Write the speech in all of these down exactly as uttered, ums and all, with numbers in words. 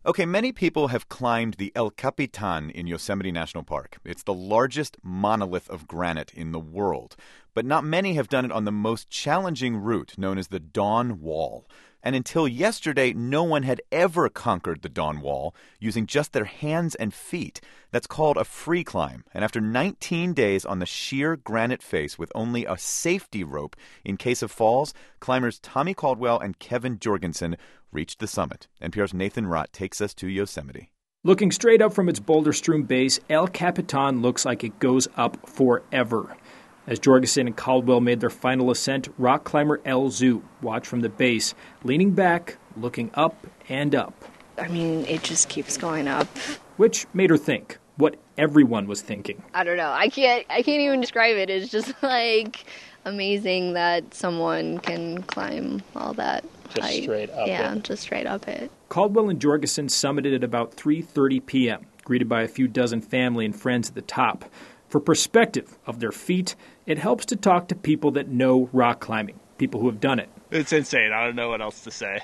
Okay, many people have climbed the El Capitan in Yosemite National Park. It's the largest monolith of granite in the world. But not many have done it on the most challenging route, known as the Dawn Wall. And until yesterday, no one had ever conquered the Dawn Wall using just their hands and feet. That's called a free climb. And after nineteen days on the sheer granite face with only a safety rope in case of falls, climbers Tommy Caldwell and Kevin Jorgensen reached the summit. N P R's Nathan Rott takes us to Yosemite. Looking straight up from its boulder-strewn base, El Capitan looks like it goes up forever. As Jorgensen and Caldwell made their final ascent, rock climber El Zhu watched from the base, leaning back, looking up and up. I mean, it just keeps going up. Which made her think what everyone was thinking. I don't know. I can't I can't even describe it. It's just like amazing that someone can climb all that Just height. straight up Yeah, it. just straight up it. Caldwell and Jorgensen summited at about three thirty p.m., greeted by a few dozen family and friends at the top. For perspective of their feat, it helps to talk to people that know rock climbing, people who have done it. It's insane. I don't know what else to say.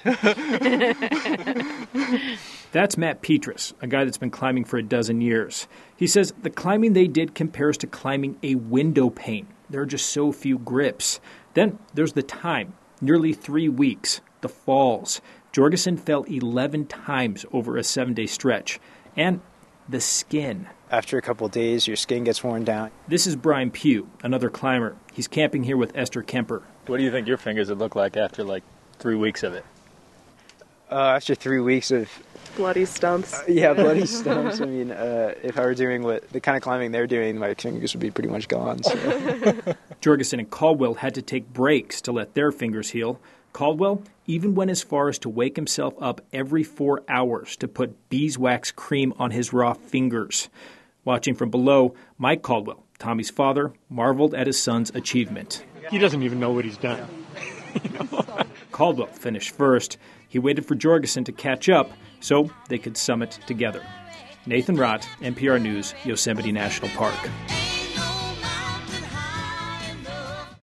That's Matt Petrus, a guy that's been climbing for a dozen years. He says the climbing they did compares to climbing a window pane. There are just so few grips. Then there's the time, nearly three weeks, the falls. Jorgensen fell eleven times over a seven-day stretch. And the skin. After a couple of days, your skin gets worn down. This is Brian Pugh, another climber. He's camping here with Esther Kemper. What do you think your fingers would look like after like three weeks of it? Uh, after three weeks of... Bloody stumps. Uh, yeah, bloody stumps. I mean, uh, if I were doing what the kind of climbing they're doing, my fingers would be pretty much gone. So. Jorgensen and Caldwell had to take breaks to let their fingers heal. Caldwell even went as far as to wake himself up every four hours to put beeswax cream on his raw fingers. Watching from below, Mike Caldwell, Tommy's father, marveled at his son's achievement. He doesn't even know what he's done. You know? Caldwell finished first. He waited for Jorgensen to catch up so they could summit together. Nathan Rott, N P R News, Yosemite National Park.